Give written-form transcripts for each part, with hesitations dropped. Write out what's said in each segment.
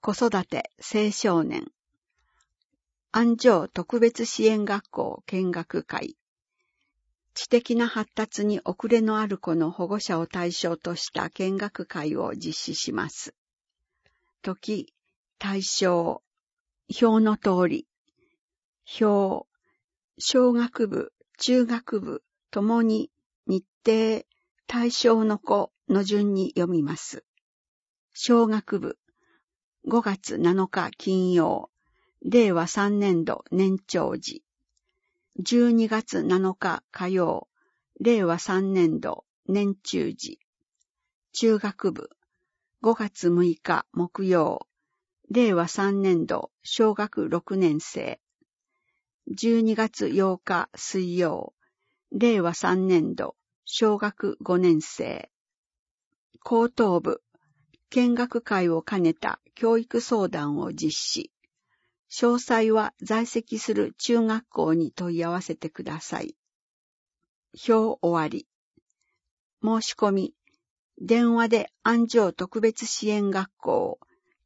子育て青少年安城特別支援学校見学会知的な発達に遅れのある子の保護者を対象とした見学会を実施します。時、対象、表の通り、表、小学部、中学部ともに日程、対象の子の順に読みます。小学部、5月7日金曜、令和3年度年長時。12月7日火曜、令和3年度年中時。中学部、5月6日木曜、令和3年度小学6年生。12月8日水曜、令和3年度小学5年生。高等部、見学会を兼ねた教育相談を実施。詳細は在籍する中学校に問い合わせてください。表終わり。申し込み。電話で安城特別支援学校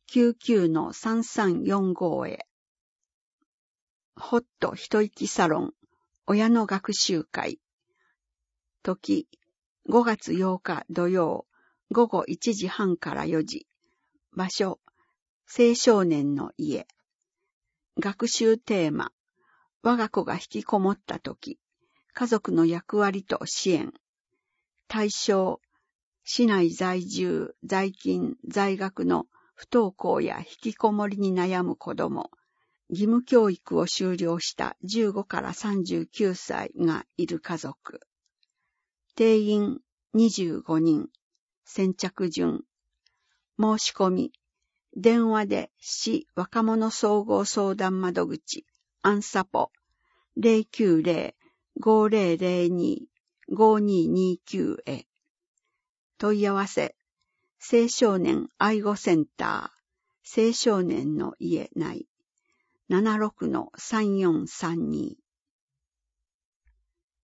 99-3345 へ。ホット一息サロン親の学習会。時、5月8日土曜午後1時半から4時。場所、青少年の家。学習テーマ、我が子が引きこもったとき、家族の役割と支援。対象、市内在住、在勤、在学の不登校や引きこもりに悩む子ども、義務教育を修了した15から39歳がいる家族。定員25人。先着順。申し込み。電話で市若者総合相談窓口アンサポ 090-5002-5229 へ。問い合わせ。青少年愛護センター青少年の家内 76-3432